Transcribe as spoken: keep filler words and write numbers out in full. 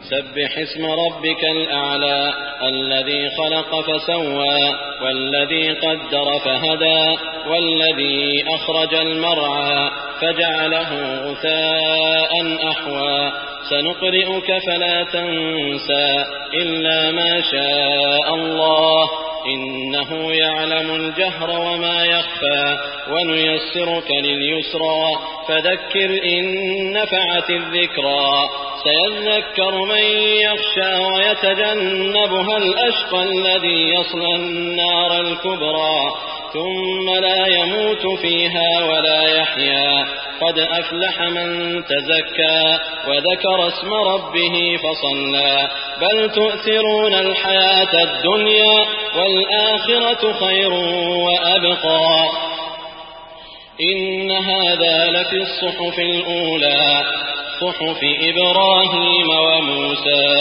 سبح اسم ربك الأعلى الذي خلق فسوى والذي قدر فهدى والذي أخرج المرعى فجعله غثاء أحوى سنقرئك فلا تنسى إلا ما شاء الله إنه يعلم الجهر وما يخفى ونيسرك لليسرى فذكر إن نفعت الذكرى سيذكر من يخشى ويتجنبها الأشقى الذي يصلى النار الكبرى ثم لا يموت فيها ولا يحيا قد أفلح من تزكى وذكر اسم ربه فصلى بل تؤثرون الحياة الدنيا والآخرة خير وأبقى إن هذا لفي الصحف الأولى صحف إبراهيم وموسى